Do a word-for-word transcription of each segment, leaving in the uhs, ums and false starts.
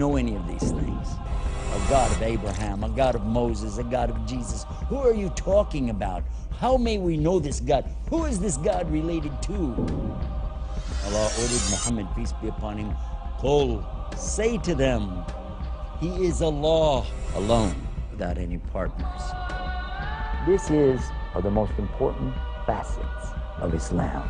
know any of these things? A God of Abraham, a God of Moses, a God of Jesus. Who are you talking about? How may we know this God? Who is this God related to? Allah ordered Muhammad, peace be upon him, Qul, say to them, He is Allah alone, without any partners. This is are the most important facets of Islam.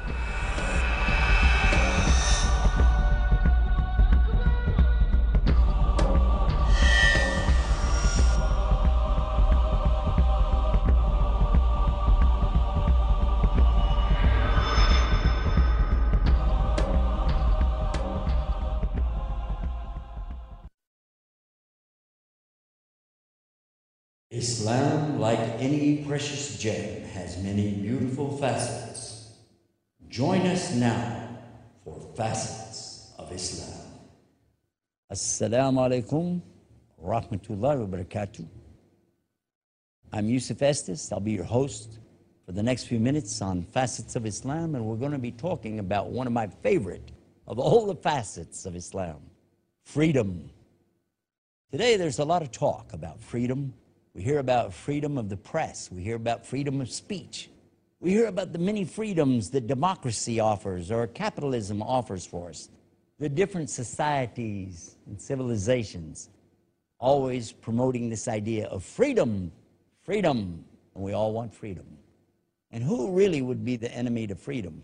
Islam, like any precious gem, has many beautiful facets. Join us now for Facets of Islam. Assalamu alaikum rahmatullahi wa barakatuh. I'm Yusuf Estes. I'll be your host for the next few minutes on Facets of Islam, and we're going to be talking about one of my favorite of all the facets of Islam, freedom. Today there's a lot of talk about freedom. We hear about freedom of the press. We hear about freedom of speech. We hear about the many freedoms that democracy offers or capitalism offers for us. The different societies and civilizations always promoting this idea of freedom, freedom, and we all want freedom. And who really would be the enemy to freedom?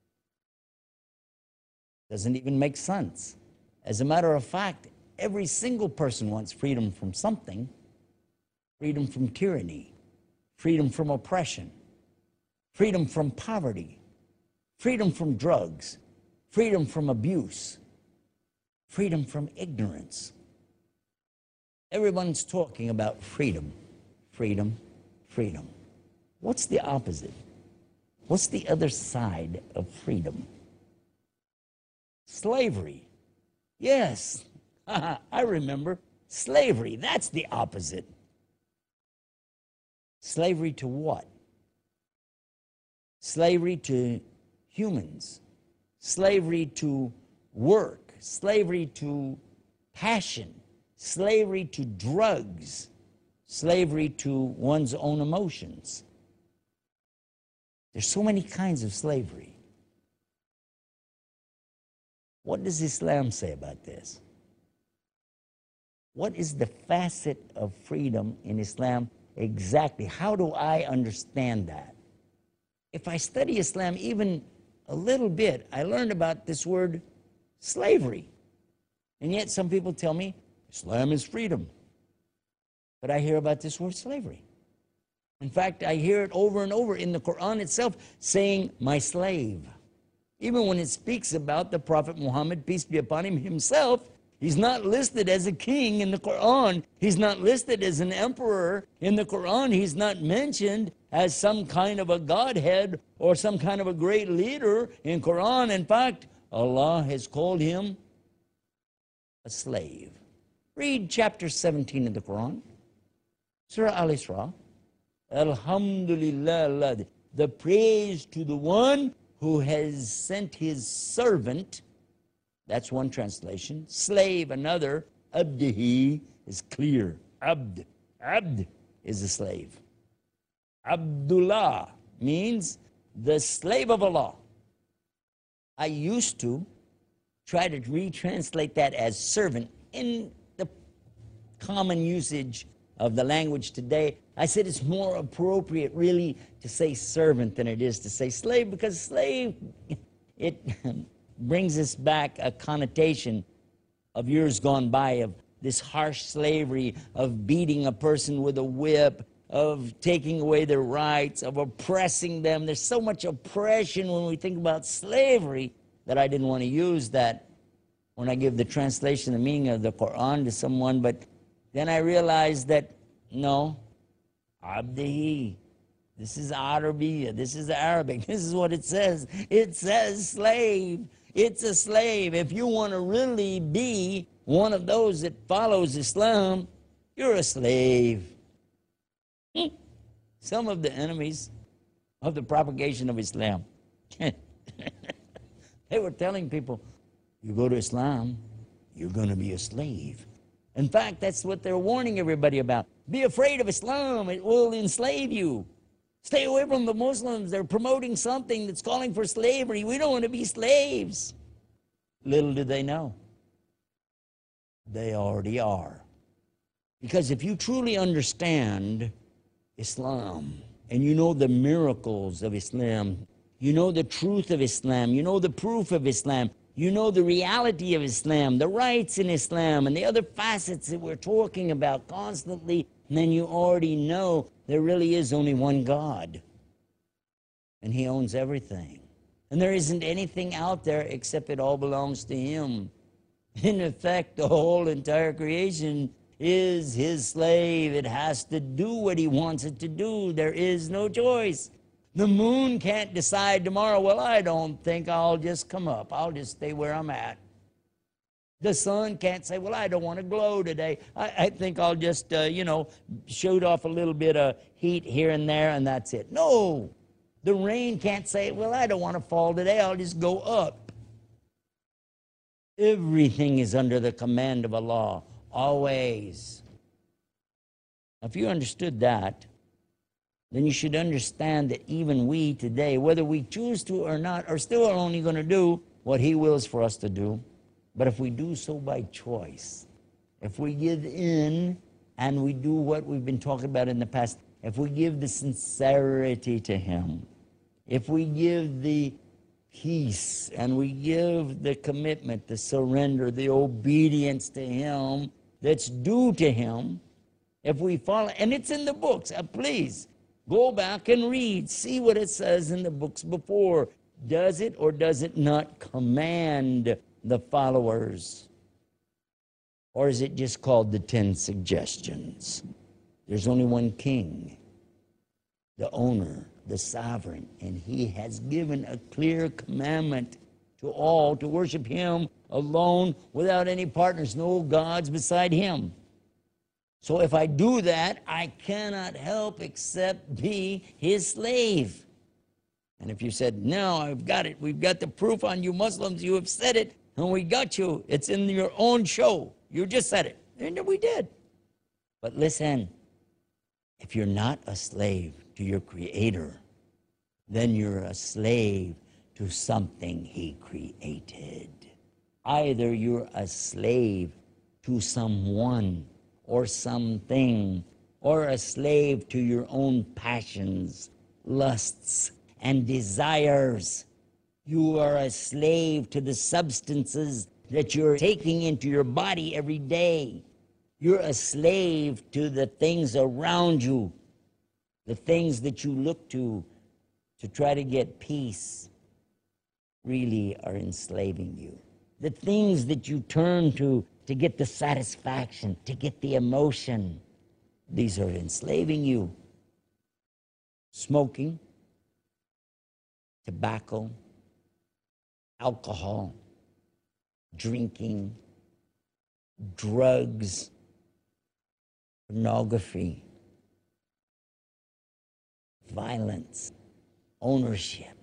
Doesn't even make sense. As a matter of fact, every single person wants freedom from something. Freedom from tyranny, freedom from oppression, freedom from poverty, freedom from drugs, freedom from abuse, freedom from ignorance. Everyone's talking about freedom, freedom, freedom. What's the opposite? What's the other side of freedom? Slavery. Yes, I remember. Slavery, that's the opposite. Slavery to what? Slavery to humans. Slavery to work. Slavery to passion. Slavery to drugs. Slavery to one's own emotions. There's so many kinds of slavery. What does Islam say about this? What is the facet of freedom in Islam? Exactly. How do I understand that? If I study Islam even a little bit, I learned about this word slavery. And yet some people tell me Islam is freedom. But I hear about this word slavery. In fact, I hear it over and over in the Quran itself saying, my slave. Even when it speaks about the Prophet Muhammad, peace be upon him, himself, he's not listed as a king in the Quran. He's not listed as an emperor in the Quran. He's not mentioned as some kind of a godhead or some kind of a great leader in Quran. In fact, Allah has called him a slave. Read chapter seventeen of the Quran, Surah Al-Isra. Alhamdulillah, the praise to the one who has sent his servant. That's one translation. Slave, another. Abdihi is clear. Abd. Abd is a slave. Abdullah means the slave of Allah. I used to try to retranslate that as servant in the common usage of the language today. I said it's more appropriate really to say servant than it is to say slave, because slave, it brings us back a connotation of years gone by of this harsh slavery, of beating a person with a whip, of taking away their rights, of oppressing them. There's so much oppression when we think about slavery that I didn't want to use that when I give the translation, the meaning of the Quran to someone. But then I realized that, no, Abdihi, this is Arabiya, this is Arabic, this is what it says. It says slave. It's a slave. If you want to really be one of those that follows Islam, you're a slave. Some of the enemies of the propagation of Islam, they were telling people, you go to Islam, you're going to be a slave. In fact, that's what they're warning everybody about. Be afraid of Islam. It will enslave you. Stay away from the Muslims. They're promoting something that's calling for slavery. We don't want to be slaves. Little do they know, they already are. Because if you truly understand Islam, and you know the miracles of Islam, you know the truth of Islam, you know the proof of Islam, you know the reality of Islam, the rights in Islam, and the other facets that we're talking about constantly, then you already know there really is only one God. And He owns everything. And there isn't anything out there except it all belongs to Him. In effect, the whole entire creation is His slave. It has to do what He wants it to do. There is no choice. The moon can't decide tomorrow, well, I don't think I'll just come up. I'll just stay where I'm at. The sun can't say, well, I don't want to glow today. I, I think I'll just, uh, you know, shoot off a little bit of heat here and there, and that's it. No. The rain can't say, well, I don't want to fall today. I'll just go up. Everything is under the command of Allah, always. If you understood that, then you should understand that even we today, whether we choose to or not, are still only going to do what He wills for us to do. But if we do so by choice, if we give in and we do what we've been talking about in the past, if we give the sincerity to Him, if we give the peace and we give the commitment, the surrender, the obedience to Him that's due to Him, if we follow, and it's in the books, uh, please go back and read, see what it says in the books before. Does it or does it not command the followers? Or is it just called the Ten Suggestions? There's only one king, the owner, the sovereign, and He has given a clear commandment to all to worship Him alone without any partners, no gods beside Him. So if I do that, I cannot help except be His slave. And if you said, no, I've got it, we've got the proof on you Muslims, you have said it, and we got you, it's in your own show, you just said it, and we did. But listen, if you're not a slave to your Creator, then you're a slave to something He created. Either you're a slave to someone or something, or a slave to your own passions, lusts, and desires. You are a slave to the substances that you're taking into your body every day. You're a slave to the things around you, the things that you look to to try to get peace really are enslaving you. The things that you turn to to get the satisfaction, to get the emotion, these are enslaving you. Smoking, tobacco, alcohol, drinking, drugs, pornography, violence, ownership.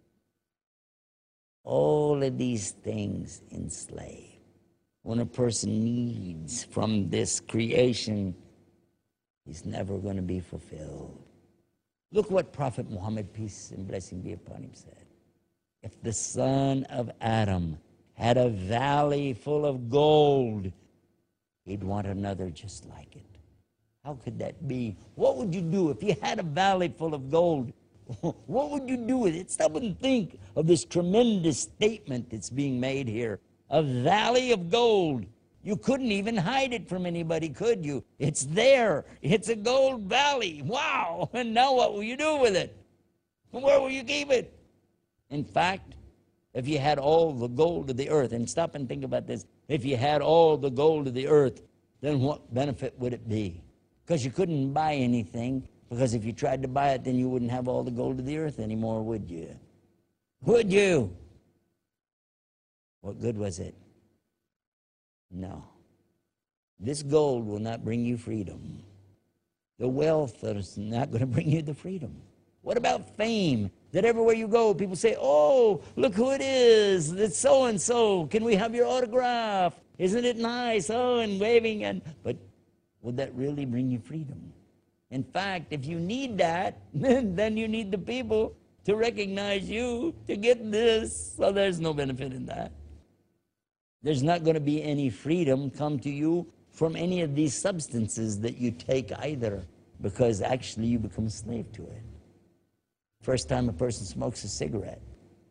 All of these things enslave. When a person needs from this creation, he's never going to be fulfilled. Look what Prophet Muhammad, peace and blessing be upon him, said. If the son of Adam had a valley full of gold, he'd want another just like it. How could that be? What would you do if you had a valley full of gold? What would you do with it? Stop and think of this tremendous statement that's being made here. A valley of gold. You couldn't even hide it from anybody, could you? It's there. It's a gold valley. Wow. And now what will you do with it? Where will you keep it? In fact, if you had all the gold of the earth, and stop and think about this, if you had all the gold of the earth, then what benefit would it be? Because you couldn't buy anything, because if you tried to buy it, then you wouldn't have all the gold of the earth anymore, would you? Would you? What good was it? No. This gold will not bring you freedom. The wealth is not going to bring you the freedom. What about fame? That everywhere you go, people say, oh, look who it is. It's so-and-so. Can we have your autograph? Isn't it nice? Oh, and waving. and But would that really bring you freedom? In fact, if you need that, then you need the people to recognize you to get this. So there's no benefit in that. There's not going to be any freedom come to you from any of these substances that you take either, because actually you become a slave to it. First time a person smokes a cigarette,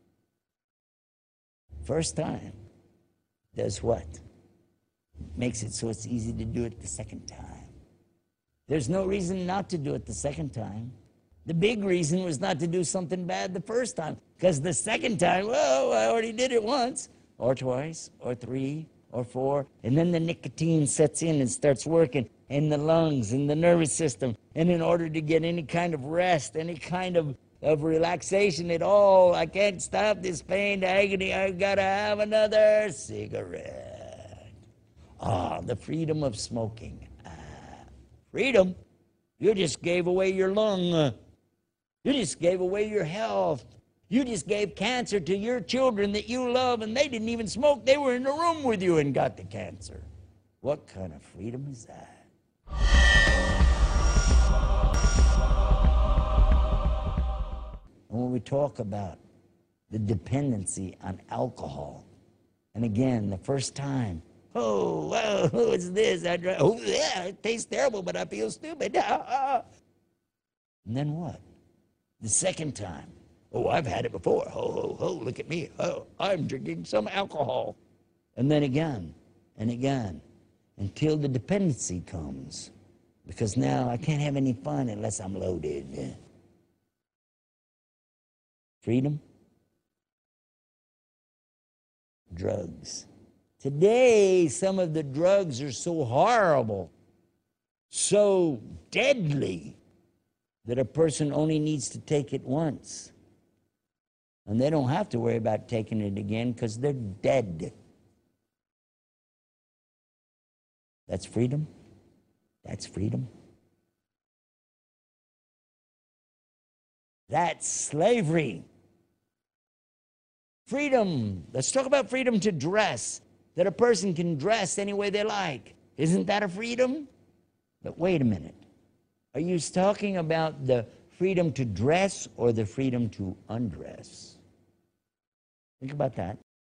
first time, does what? Makes it so it's easy to do it the second time. There's no reason not to do it the second time. The big reason was not to do something bad the first time, because the second time, well, I already did it once, or twice, or three, or four, and then the nicotine sets in and starts working in the lungs, in the nervous system, and in order to get any kind of rest, any kind of, of relaxation at all, I can't stop this pain, the agony, I've got to have another cigarette. Ah, the freedom of smoking. Ah, freedom? You just gave away your lung. You just gave away your health. You just gave cancer to your children that you love, and they didn't even smoke. They were in the room with you and got the cancer. What kind of freedom is that? And when we talk about the dependency on alcohol, and again, the first time, oh, well, what's this? I dry, oh, yeah, it tastes terrible, but I feel stupid. And then what? The second time, oh, I've had it before. Ho, ho, ho, look at me. Oh, I'm drinking some alcohol. And then again, and again, until the dependency comes. Because now I can't have any fun unless I'm loaded. Freedom? Drugs. Today, some of the drugs are so horrible, so deadly, that a person only needs to take it once. And they don't have to worry about taking it again because they're dead. That's freedom? That's freedom? That's slavery. Freedom. Let's talk about freedom to dress, that a person can dress any way they like. Isn't that a freedom? But wait a minute. Are you talking about the freedom to dress or the freedom to undress? Think about that.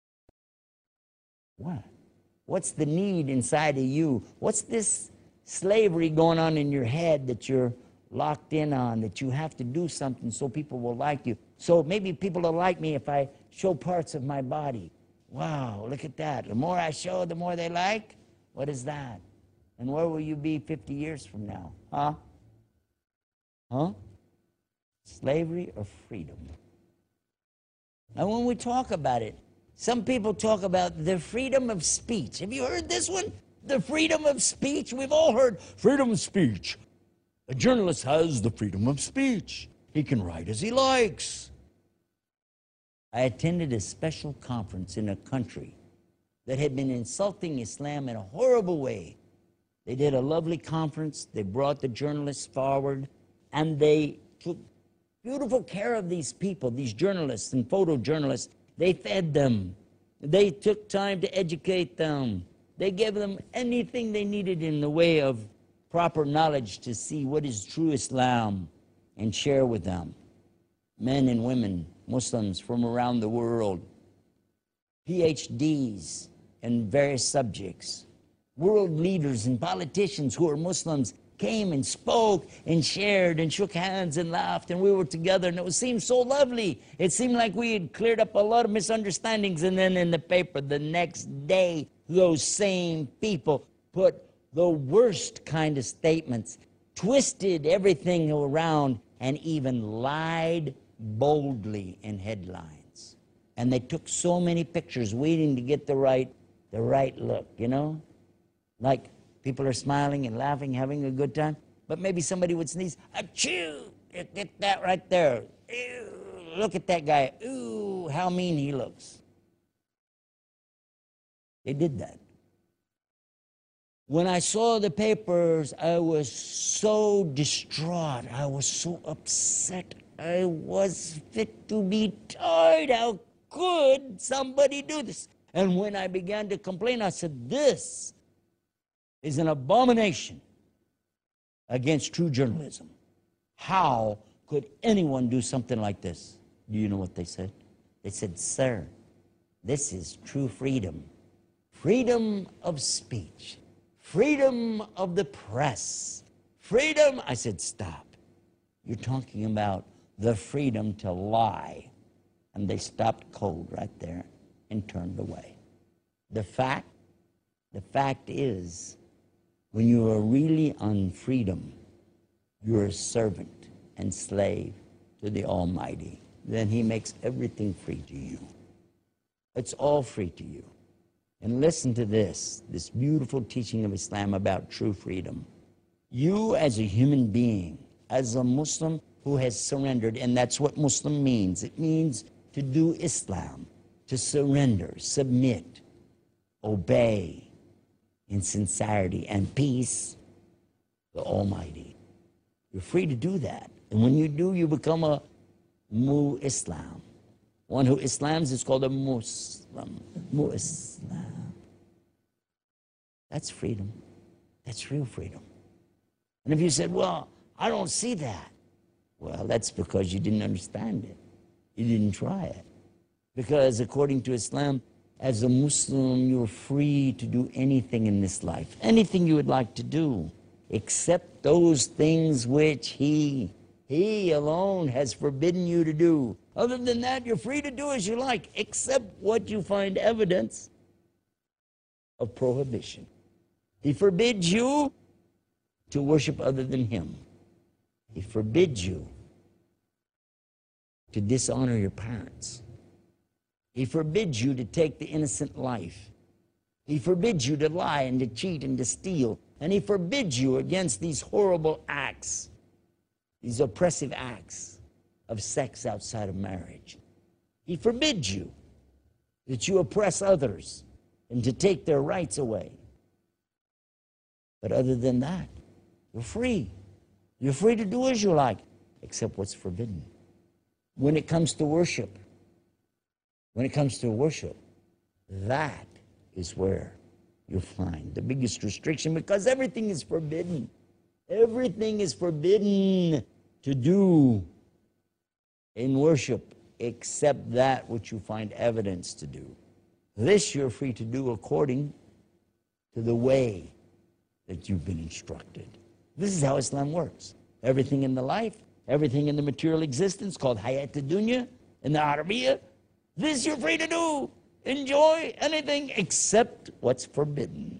What? What's the need inside of you? What's this slavery going on in your head that you're locked in on, that you have to do something so people will like you? So maybe people will like me if I show parts of my body. Wow, look at that. The more I show, the more they like. What is that? And where will you be fifty years from now? Huh? Huh? Slavery or freedom? And when we talk about it, some people talk about the freedom of speech. Have you heard this one? The freedom of speech. We've all heard freedom of speech. A journalist has the freedom of speech. He can write as he likes. I attended a special conference in a country that had been insulting Islam in a horrible way. They did a lovely conference. They brought the journalists forward, and they took beautiful care of these people, these journalists and photojournalists. They fed them. They took time to educate them. They gave them anything they needed in the way of proper knowledge to see what is true Islam and share with them. Men and women, Muslims from around the world, P H Ds in various subjects, world leaders and politicians who are Muslims came and spoke and shared and shook hands and laughed, and we were together, and it was, seemed so lovely. It seemed like we had cleared up a lot of misunderstandings. And then in the paper the next day, those same people put the worst kind of statements, twisted everything around, and even lied boldly in headlines. And they took so many pictures waiting to get the right, the right look, you know? Like people are smiling and laughing, having a good time, but maybe somebody would sneeze. Achoo! Get that right there. Ew, look at that guy. Ooh, how mean he looks. They did that. When I saw the papers, I was so distraught. I was so upset. I was fit to be tied. How could somebody do this? And when I began to complain, I said, this is an abomination against true journalism. How could anyone do something like this? Do you know what they said? They said, sir, this is true freedom. Freedom of speech. Freedom of the press. Freedom. I said, stop. You're talking about the freedom to lie. And they stopped cold right there and turned away. The fact, the fact is, when you are really on freedom, you're a servant and slave to the Almighty. Then He makes everything free to you. It's all free to you. And listen to this, this beautiful teaching of Islam about true freedom. You as a human being, as a Muslim who has surrendered, and that's what Muslim means. It means to do Islam, to surrender, submit, obey in sincerity and peace the Almighty. You're free to do that. And when you do, you become a Mu-Islam. One who Islams is called a Muslim. Mu-Islam. That's freedom. That's real freedom. And if you said, well, I don't see that. Well, that's because you didn't understand it. You didn't try it. Because according to Islam, as a Muslim, you're free to do anything in this life. Anything you would like to do, except those things which He, He alone has forbidden you to do. Other than that, you're free to do as you like, except what you find evidence of prohibition. He forbids you to worship other than Him. He forbids you to dishonor your parents. He forbids you to take the innocent life. He forbids you to lie and to cheat and to steal. And He forbids you against these horrible acts, these oppressive acts of sex outside of marriage. He forbids you that you oppress others and to take their rights away. But other than that, you're free. You're free to do as you like, except what's forbidden. When it comes to worship, when it comes to worship, that is where you'll find the biggest restriction, because everything is forbidden. Everything is forbidden to do in worship except that which you find evidence to do. This you're free to do according to the way that you've been instructed. This is how Islam works. Everything in the life, everything in the material existence called Hayat ad-Dunya in the Arabiya, this you're free to do. Enjoy anything except what's forbidden.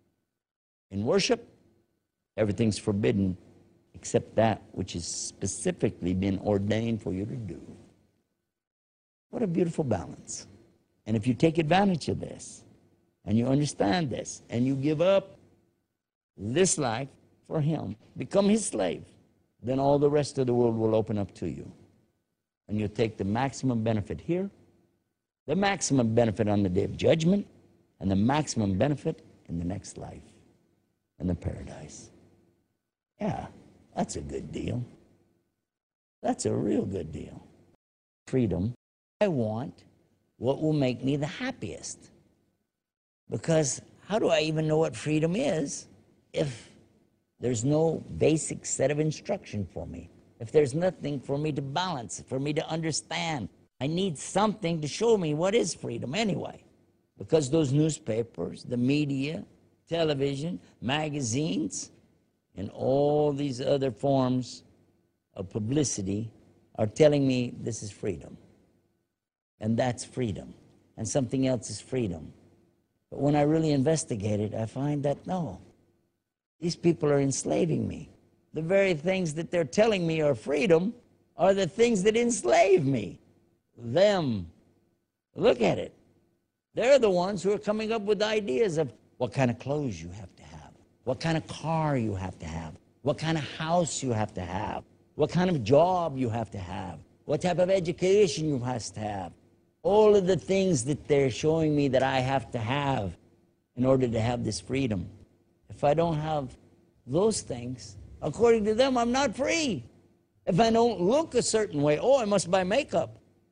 In worship, everything's forbidden except that which has specifically been ordained for you to do. What a beautiful balance. And if you take advantage of this, and you understand this, and you give up this life for Him, become His slave, then all the rest of the world will open up to you. And you'll take the maximum benefit here, the maximum benefit on the day of judgment, and the maximum benefit in the next life, in the paradise. Yeah, that's a good deal. That's a real good deal. Freedom. I want what will make me the happiest. Because how do I even know what freedom is if there's no basic set of instruction for me? If there's nothing for me to balance, for me to understand? I need something to show me what is freedom anyway. Because those newspapers, the media, television, magazines, and all these other forms of publicity are telling me this is freedom. And that's freedom. And something else is freedom. But when I really investigate it, I find that no, these people are enslaving me. The very things that they're telling me are freedom are the things that enslave me. Them. Look at it. They're the ones who are coming up with ideas of what kind of clothes you have to have, what kind of car you have to have, what kind of house you have to have, what kind of job you have to have, what type of education you have to have. All of the things that they're showing me that I have to have in order to have this freedom. If I don't have those things, according to them, I'm not free. If I don't look a certain way, oh, I must buy makeup.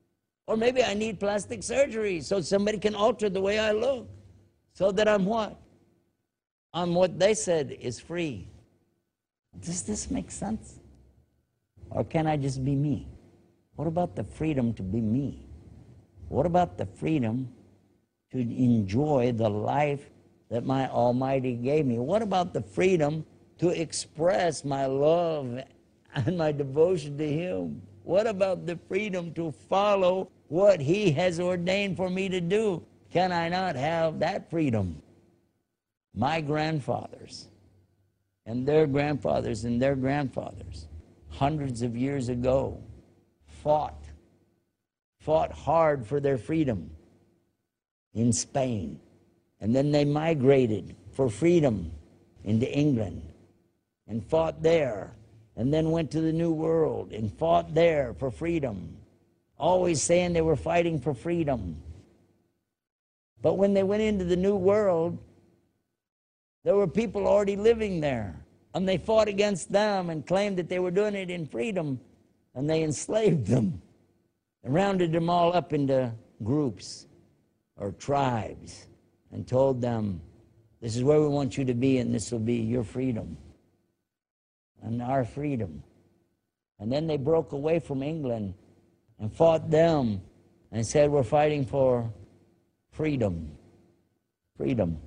Or maybe I need plastic surgery so somebody can alter the way I look, so that I'm what? I'm what they said is free. Does this make sense? Or can I just be me? What about the freedom to be me? What about the freedom to enjoy the life that my Almighty gave me? What about the freedom to express my love and my devotion to Him? What about the freedom to follow what He has ordained for me to do? Can I not have that freedom? My grandfathers and their grandfathers and their grandfathers, hundreds of years ago, fought, fought hard for their freedom in Spain. And then they migrated for freedom into England and fought there, and then went to the New World and fought there for freedom, always saying they were fighting for freedom. But when they went into the New World, there were people already living there, and they fought against them and claimed that they were doing it in freedom, and they enslaved them and rounded them all up into groups or tribes and told them, this is where we want you to be, and this will be your freedom and our freedom. And then they broke away from England and fought them and said, we're fighting for freedom. Freedom.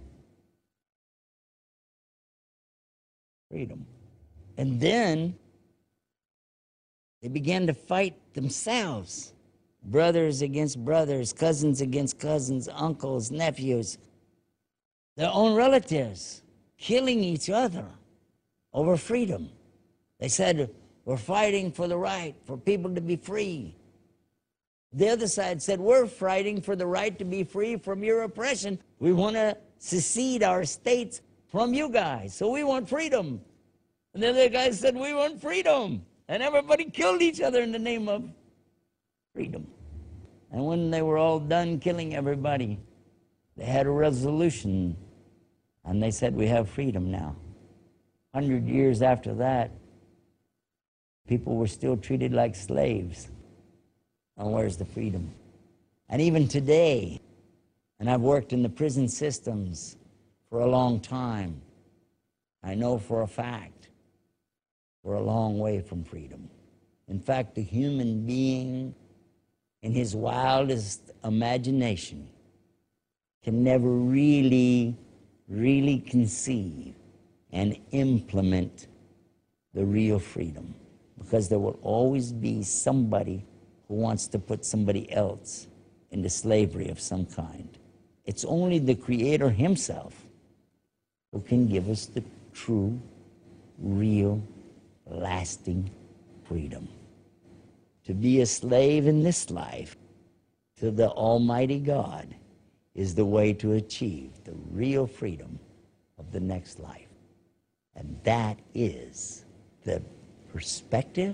Freedom. And then they began to fight themselves. Brothers against brothers, cousins against cousins, uncles, nephews, their own relatives, killing each other over freedom. They said, we're fighting for the right for people to be free. The other side said, we're fighting for the right to be free from your oppression. We want to secede our states from you guys, so we want freedom. And the other guys said, we want freedom. And everybody killed each other in the name of freedom. And when they were all done killing everybody, they had a resolution, and they said, we have freedom now. A hundred years after that, people were still treated like slaves. And where's the freedom? And even today, and I've worked in the prison systems for a long time, I know for a fact we're a long way from freedom. In fact, the human being in his wildest imagination can never really, really conceive and implement the real freedom, because there will always be somebody who wants to put somebody else into slavery of some kind. It's only the Creator Himself who can give us the true, real, lasting freedom. To be a slave in this life to the Almighty God is the way to achieve the real freedom of the next life. And that is the perspective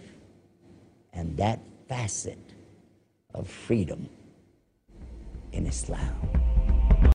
and that facet of freedom in Islam.